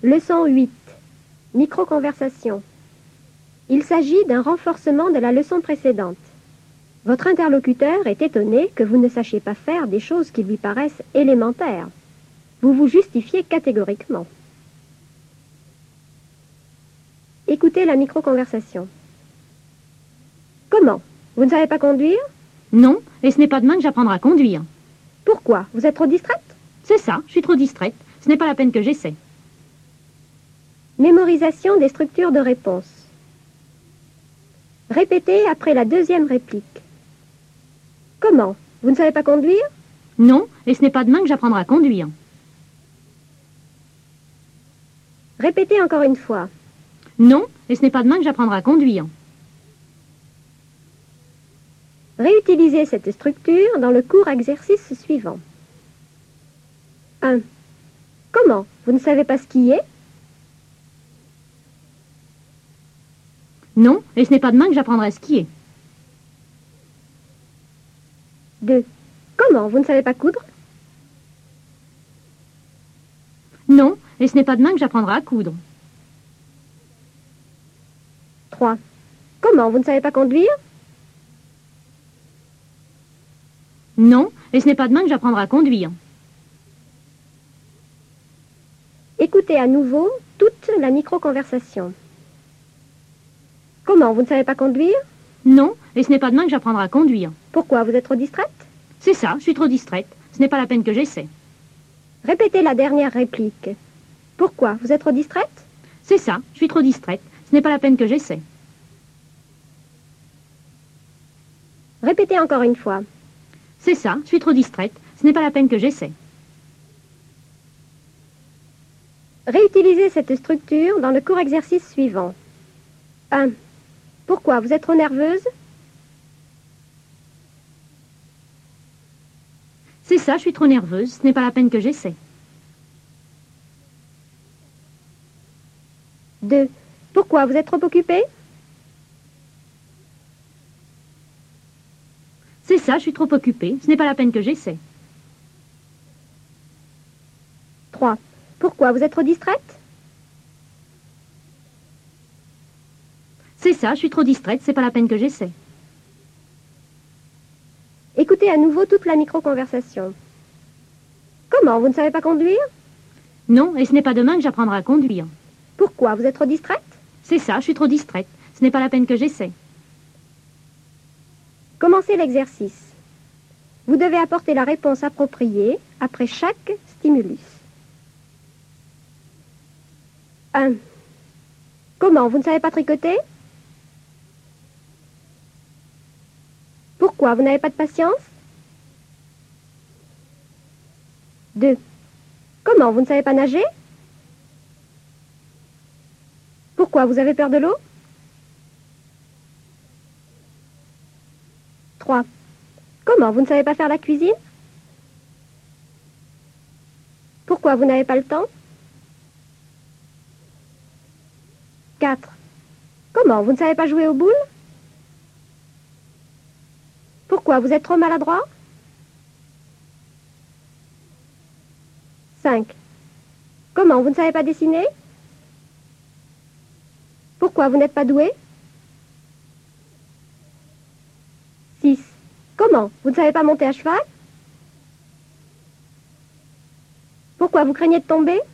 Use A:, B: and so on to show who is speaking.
A: Leçon 8. Micro-conversation. Il s'agit d'un renforcement de la leçon précédente. Votre interlocuteur est étonné que vous ne sachiez pas faire des choses qui lui paraissent élémentaires. Vous vous justifiez catégoriquement. Écoutez la micro-conversation. Comment? Vous ne savez pas conduire?
B: Non, et ce n'est pas demain que j'apprendrai à conduire.
A: Pourquoi? Vous êtes trop distraite?
B: C'est ça, je suis trop distraite. Ce n'est pas la peine que j'essaie.
A: Mémorisation des structures de réponse. Répétez après la deuxième réplique. Comment? Vous ne savez pas conduire?
B: Non, et ce n'est pas demain que j'apprendrai à conduire.
A: Répétez encore une fois.
B: Non, et ce n'est pas demain que j'apprendrai à conduire.
A: Réutilisez cette structure dans le court exercice suivant. 1. Comment? Vous ne savez pas skier?
B: Non, et ce n'est pas demain que j'apprendrai à skier.
A: 2. Comment? Vous ne savez pas coudre?
B: Non, et ce n'est pas demain que j'apprendrai à coudre.
A: 3. Comment? Vous ne savez pas conduire?
B: Non, et ce n'est pas demain que j'apprendrai à conduire.
A: Écoutez à nouveau toute la micro-conversation. Comment? Vous ne savez pas conduire?
B: Non, et ce n'est pas demain que j'apprendrai à conduire.
A: Pourquoi? Vous êtes trop distraite?
B: C'est ça, je suis trop distraite. Ce n'est pas la peine que j'essaie.
A: Répétez la dernière réplique. Pourquoi? Vous êtes trop distraite?
B: C'est ça, je suis trop distraite. Ce n'est pas la peine que j'essaie.
A: Répétez encore une fois.
B: C'est ça, je suis trop distraite. Ce n'est pas la peine que j'essaie.
A: Réutilisez cette structure dans le court exercice suivant. 1. Pourquoi? Vous êtes trop nerveuse?
B: C'est ça, je suis trop nerveuse. Ce n'est pas la peine que j'essaie.
A: 2. Pourquoi? Vous êtes trop occupée?
B: C'est ça, je suis trop occupée. Ce n'est pas la peine que j'essaie.
A: 3. Pourquoi? Vous êtes trop distraite?
B: C'est ça, je suis trop distraite. C'est pas la peine que j'essaie.
A: Écoutez à nouveau toute la micro-conversation. Comment? Vous ne savez pas conduire?
B: Non, et ce n'est pas demain que j'apprendrai à conduire.
A: Pourquoi? Vous êtes trop distraite?
B: C'est ça, je suis trop distraite. Ce n'est pas la peine que j'essaie.
A: Commencez l'exercice. Vous devez apporter la réponse appropriée après chaque stimulus. 1. Comment? Vous ne savez pas tricoter? Pourquoi? Vous n'avez pas de patience? 2. Comment? Vous ne savez pas nager? Pourquoi? Vous avez peur de l'eau? 3. Comment? Vous ne savez pas faire la cuisine? Pourquoi? Vous n'avez pas le temps? 4. Comment? Vous ne savez pas jouer aux boules? Pourquoi? Vous êtes trop maladroit? 5. Comment? Vous ne savez pas dessiner? Pourquoi? Vous n'êtes pas doué? 6. Comment? Vous ne savez pas monter à cheval? Pourquoi? Vous craignez de tomber?